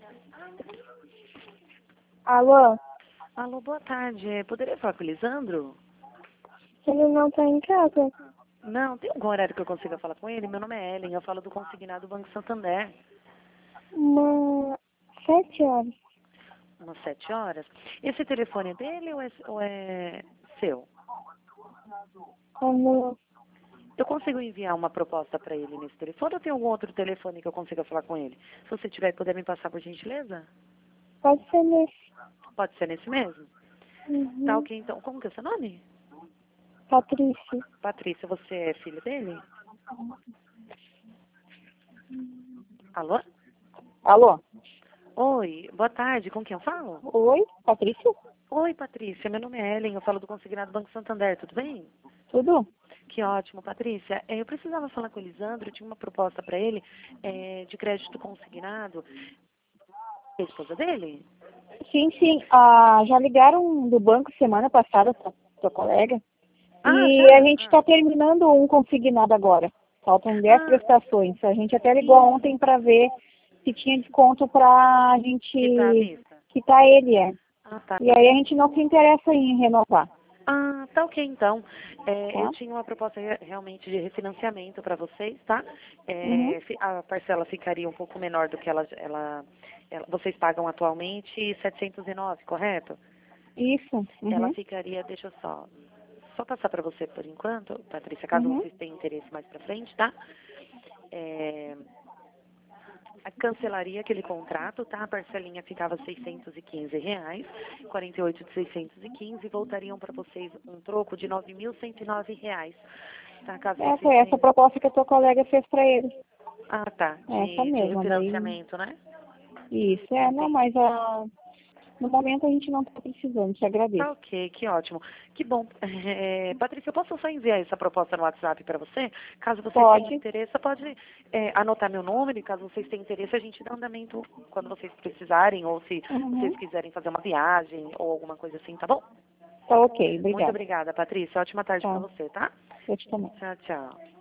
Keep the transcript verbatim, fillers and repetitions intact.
Alô? Alô, boa tarde. É, Poderia falar com o Lisandro? Ele não tá em casa. Não, tem algum horário que eu consiga falar com ele? Meu nome é Ellen, eu falo do consignado Banco Santander. Uma... Sete horas. Umas sete horas. Esse telefone é dele ou é, ou é seu? Como... Eu consigo enviar uma proposta para ele nesse telefone ou tem algum outro telefone que eu consiga falar com ele? Se você tiver, puder me passar por gentileza? Pode ser nesse. Pode ser nesse mesmo? Tá Uhum. ok, então. Como que é seu nome? Patrícia. Patrícia, você é filha dele? Alô? Alô? Oi, boa tarde. Com quem eu falo? Oi, Patrícia? Oi, Patrícia. Meu nome é Ellen, eu falo do consignado Banco Santander. Tudo bem? Tudo? Que ótimo, Patrícia. É, eu precisava falar com o Elisandro, eu tinha uma proposta para ele é, de crédito consignado. É a esposa dele? Sim, sim. Ah, já ligaram do banco semana passada, sua, sua colega. Ah, E a já? gente Ah, está terminando um consignado agora. Faltam dez ah prestações. A gente até ligou sim. ontem para ver se tinha desconto para a gente Que tá à vista. quitar ele, é. Ah, tá. E aí a gente não se interessa em renovar, Ah, tá ok, então. É, eu tá? tinha uma proposta re- realmente de refinanciamento para vocês, tá? Uhum. É, fi- a parcela ficaria um pouco menor do que ela, ela, ela- vocês pagam atualmente, setecentos e nove, correto? Isso. Ela Uhum. ficaria, deixa eu só, só passar para você por enquanto, Patrícia, caso Uhum. vocês tenham interesse mais para frente, tá? É, a- cancelaria aquele contrato, tá? A parcelinha ficava seiscentos e quinze reais, quarenta e oito de seiscentos e quinze, e voltariam para vocês um troco de nove mil cento e nove reais, tá? Caso É, vocês foi essa tenham... proposta que a tua colega fez para ele. Ah, tá, Essa de, de mesma, daí. refinanciamento, né? Isso, é, não, Entendi. mas ah, no momento a gente não está precisando, te Tá agradeço. ok, que ótimo. Que bom. É, Patrícia, eu posso só enviar essa proposta no WhatsApp para você? Caso vocês tenham Pode. interesse, pode é, anotar meu número e caso vocês tenham interesse, a gente dá andamento quando vocês precisarem ou se vocês Uhum. quiserem fazer uma viagem ou alguma coisa assim, tá bom? Tá ok, Muito obrigada. obrigada, Patrícia. Ótima tarde para Tchau. você, tá? Eu te também. Tchau, tchau.